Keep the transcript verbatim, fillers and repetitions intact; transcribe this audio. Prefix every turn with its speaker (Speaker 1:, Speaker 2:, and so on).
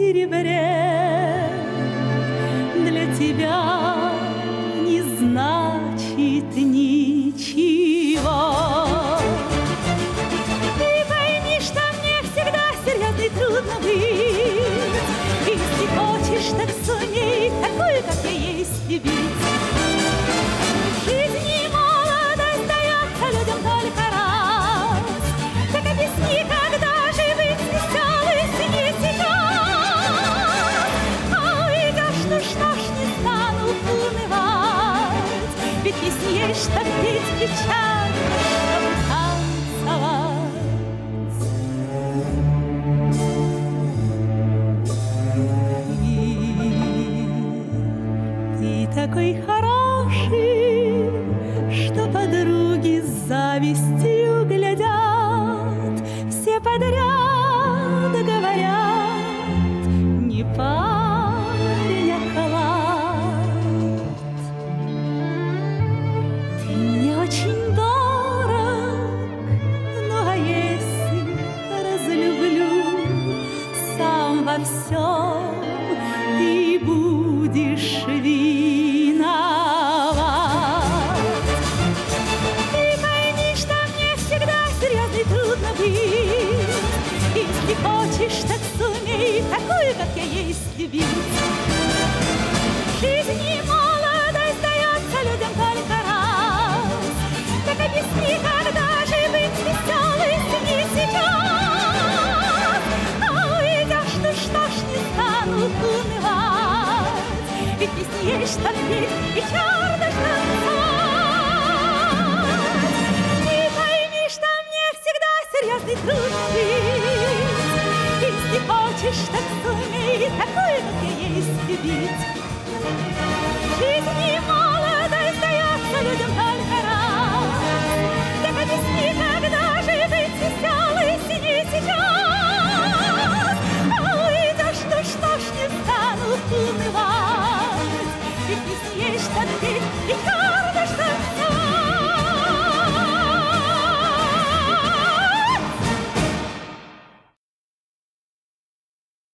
Speaker 1: серебре для тебя не значит ничего. Ты пойми, что мне всегда серьезно и трудно быть. Если хочешь, так сумей такую, как я есть, любить. В жизни молодость дается людям только раз. Так объясни, когда же быть веселой с ней сейчас. А уйдешь, ну что ж, не стану унывать. Ведь если есть что петь, кричать, чтобы танцевать. Ты, ты такой хороший, что подруги с завистью глядят, все подряд говорят, не парень, а клад. Ты мне очень дорог, ну а если разлюблю, сам во всем ты будешь виноват. Ты пойми, что мне всегда серьезно и трудно быть. Если хочешь, так сумей такую, как я есть, любить. В жизни молодость дается людям только раз. Так объясни, когда же быть веселой с ней сейчас. А уйдешь, ну что ж, не стану унывать. Ведь если есть что петь и черно танцевать. Ты пойми, что мне всегда серьезно и трудно быть. Если хочешь, так сумей такую, как я есть, любить. В жизни молодость дается людям